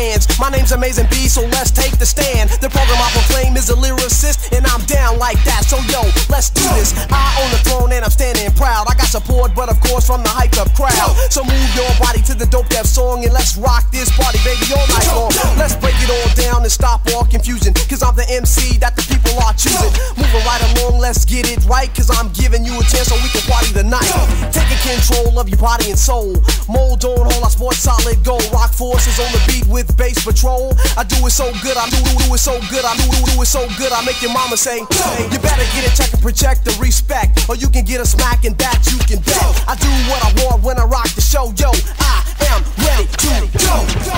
fans. My name's Amazing B, so let's take the stand. The program I proclaim is a lyricist, and I'm down like that. So yo, let's do this. I own the throne and I'm standing proud. I got support, but of course from the hyped up crowd. So move your body to the dope deaf song and let's rock this party, baby, all night long. Let's break it all down and stop all confusion, cause I'm the MC that the people are choosing. Moving right along, let's get it right, cause I'm giving you a chance so we can party tonight. Taking control of your body and soul. Mold on all our sports, solid gold. Rock forces on the beat with bass patrol. I do it so good, I do it so good, I do it so good, I make your mama say, you better get it, check and project the respect, or you can get a smack and that you can bet. I do what I want when I rock the show, yo, I am ready to go.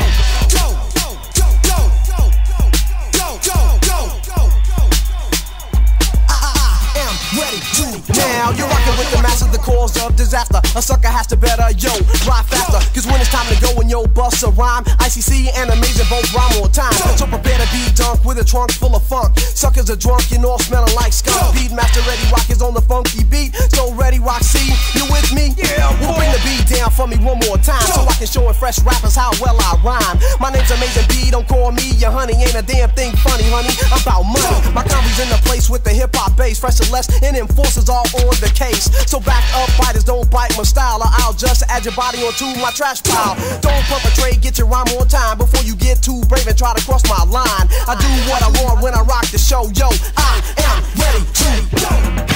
Ready to now, you're rocking with the master, the cause of disaster. A sucker has to better, yo, ride faster, cause when it's time to go and yo, bust a rhyme, ICC and Amazing both rhyme on time. So prepare to be dunked with a trunk full of funk. Suckers are drunk and all smelling like skunk. Beatmaster Ready Rock is on the funky beat. So Ready Rock, see, you with me? Yeah, we'll bring the beat down for me one more time, so I can show it fresh rappers how well I rhyme. My name's Amazing B, don't call me your honey. Ain't a damn thing funny, honey, about money. My comedy's in the place with the hip-hop bass, fresh and less, and enforcers all on the case. So back up, fighters, don't bite my style, or I'll just add your body onto my trash pile. Don't perpetrate, get your rhyme on time before you get too brave and try to cross my line. I do what I want when I rock the show, yo, I am ready to go.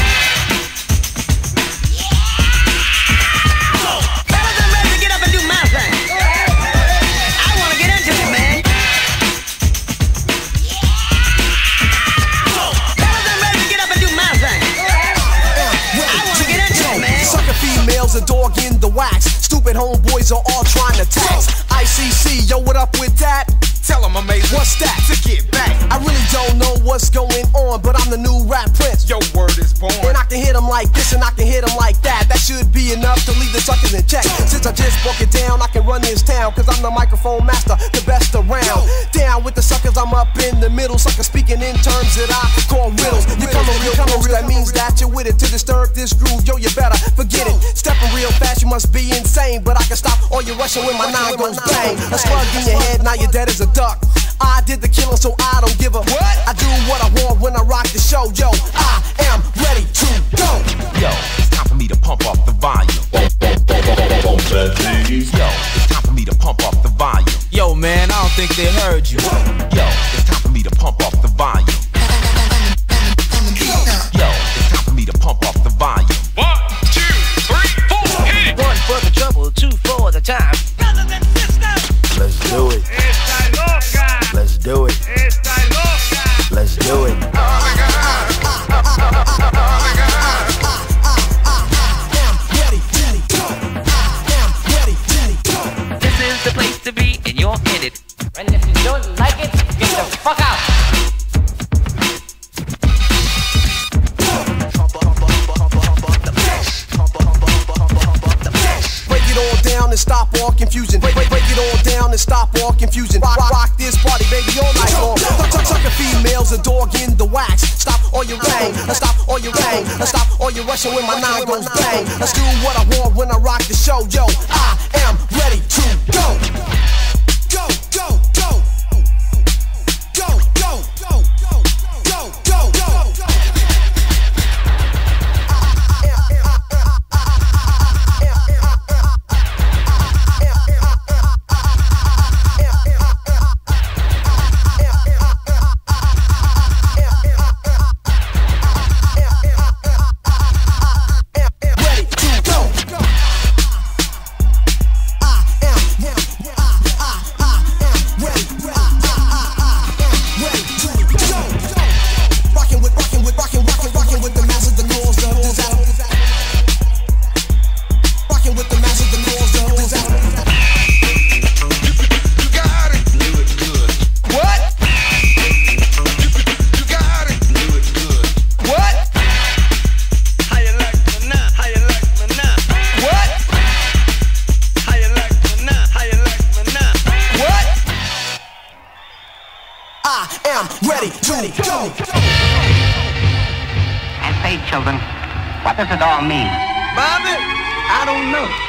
Females a dog in the wax. Stupid homeboys are all trying to tax. ICC, yo, what up with that? Tell them Amazing, what's that? To get back. I really don't know what's going on, but I'm the new rap prince. Your word is born. And I can hit them like this and I can hit them like that. That should be enough to leave the suckers in check. Since I just broke it down, I can run this town, cause I'm the microphone master, the best around. Down with the suckers, I'm up in the middle. Suckers speaking in terms that I call riddles. You come real close, that means that you're with it. To disturb this groove, yo, you better forget it. Stepping real fast, you must be insane, but I can stop all your rushing when my nine goes bang. A slug in your head, now you're dead as a duck. I did the killing, so I don't give a what. I do what I want when I rock the show, yo, I am ready to go. Yo, it's time for me to pump up the volume. Yo, it's time for me to pump up the volume. Yo, man, I don't think they heard you. Yo, it's time for me to pump up the volume. Yo, it's time for me to pump up the volume. 1, 2, 3, 4, hit it. 1 for the trouble, 2 for the time. Brothers and sisters, let's do it. Esta loca. Let's do it. Esta loca. Let's do it. Oh my God. Oh my God. This is the place to be, and you're in it. And if you don't like it, get the fuck out. Break it all down and stop all confusion. Break it all down and stop all confusion. Rock this party, baby, all night long. Sucker females a dog in the wax. Stop all your rang, stop all your rang, stop all your rushing when my nine goes bang. Let's do what I want when I rock the show, yo, I am ready to go. Go, go, go. Go, go, go, go, go, go, go. And say, children, what does it all mean? Bobby, I don't know.